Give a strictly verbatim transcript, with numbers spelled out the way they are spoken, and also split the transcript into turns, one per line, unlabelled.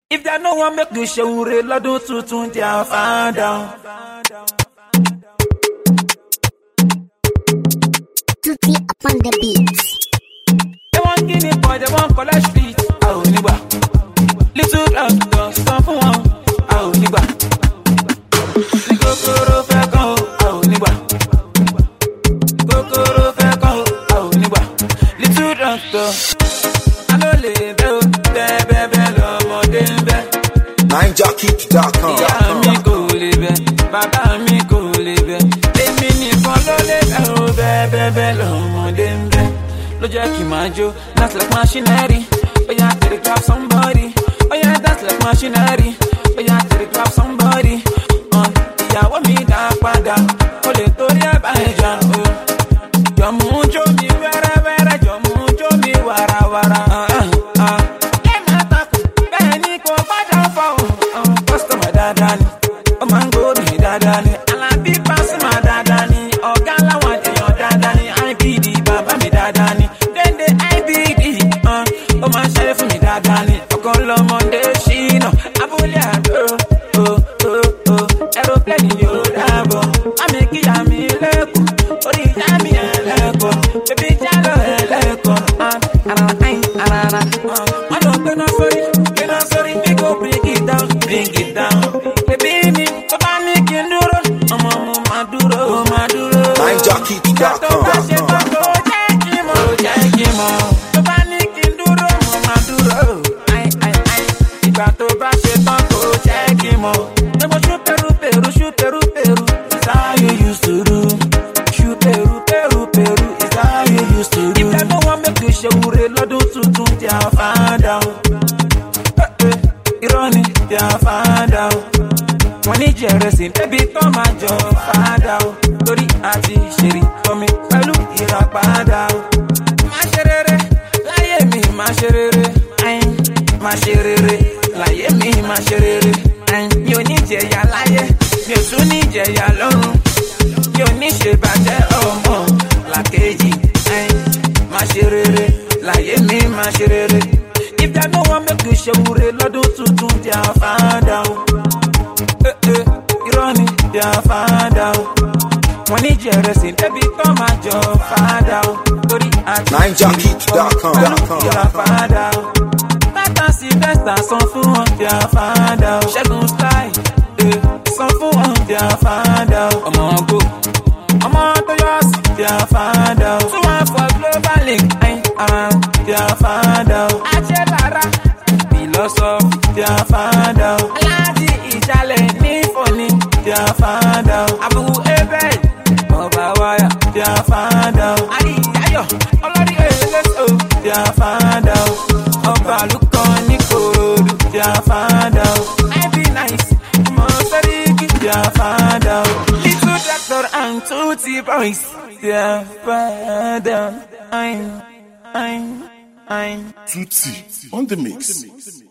If they no one make you show re lọ́dún tuntun they are found out.
Tutti upon the beat.
They want guinea boy, they want college feet. Ah, onigba. Little doctor, stop for one. Ah, onigba. Kokoro fẹ́ kan o. Ah, onigba. Kokoro fẹ́ kan o. Ah, onigba. Little doctor. I no le bẹ o, bẹ bẹ bẹ lọmọdé ń bẹ.
ninja kick dot com.
Ìyá mi kò lè bẹ, bàbá mi kò lè bẹ. Èmi nìkan ló lè bẹ o, bẹ bẹ bẹ lọmọdé ń bẹ. Ló jẹ́ kí n máa jó, dance like machinery. Oh yeah, to the clap somebody. Oh yeah, dance like machinery. Oh yeah, to the clap somebody. Uh, ìyàwó mi dá padà, ó lè torí ẹ̀ bá ẹja o. Jọ̀mú jó mi wẹ́rẹ́wẹ́rẹ́, jọ̀mú jó mi wàràwàrà. Ẹ máa takò, bẹ́ẹ̀ ni kò gbọ́dọ̀ fọ́ o. Kọ́sítọ̀mù dáadáa ni, ó máa ń gbóòdì dáadáa ni. Alábí Pasuma dáadáa ni, ọ̀gá láwọn èèyàn dáadáa ni. I B D bàbá mi dáadáa ni. Dende I B D, ó máa ń ṣe fún mi dáadáa ni. Ọkọ lọmọdé ṣìnà, abúlé àdó. Aeroplane yóò dábọ̀, àmì kíyà mi lẹ́kọ̀ọ́. Orí ìyá mi ẹlẹ́kọ̀ọ́, bébí jálọ̀ ẹlẹ́kọ̀ọ́. Wọ́n lọ gbéná sórí, gbéná sórí, bí kò bring it down, bring it down. Bébí mi, tó bá ní kí n dúró, ọmọ mo máa dúró, mo máa dúró.
ninja kick dot
Tó
com.
bá ṣe tán kó jẹ́ kí n mọ̀, jẹ́ kí n mọ̀. Tó bá ní kí n dúró, mo máa dúró. Ai, ai, ai. Ìgbà tó bá ṣe tán kó jẹ́ kí n mọ̀. Mo ṣú peru peru, ṣú peru peru. Is how you used to do. Ṣú peru peru peru. Is how you used to do. If they no wan make you ṣe wúre lọ́dún tuntun, they are found out. Eh, eh, irọ́ ni, they are found out. Wọ́n ní jẹ̀rẹ̀sìn débi tán máa jọ fàdà o. Torí àti ṣèrì tọ́mi pẹ̀lú ìràpadà o. Má ṣe rere láyé mi, má ṣe rere. Ayin, má ṣe rere láyé mi, má ṣe rere. Ayin, mi ò ní jẹ̀yà láyé, mi ò tún ní jẹ̀yà lọ́run. Mi ò ní ṣe bàjẹ́ ọmọ làkejì. Ayin, má ṣe rere láyé mi, má ṣe rere. If they no wan make you ṣe wúre lọ́dún tuntun, they are found out. Eh, eh, irọ́ ni, they are found out. Wọ́n ní jẹ̀rẹ̀sìn débi tán máa jọ fàdà o. Torí àti
ninja kick dot com.
pẹ̀lú ìràpadà o. Tata Sylvester san fún wọn, they are found out. Ṣẹ́gun Style, eh, san fún wọn, they are found out. Ọmọ ọgọ́, ọmọ tó yọ sí, they are found out. Two one for global link, ayin, around, they are found out. Ajé Lára, philosophy, they are found out. Aláàjì Ìjàlẹ̀ ní Fọ̀ní, they are found out. Abu Ebel, Ọba Wáyà, they are found out. Adìyáyọ̀, ọlọ́rí èlésò, they are found out. Ọba Lukọ̀ ní Kòròdú, they are found out. I be nice, ọmọ Sẹ́ríkì, they are found out. Little Doctor and Tutti Boys, they are found out. I'm, I'm, I'm.
Tutti on the mix.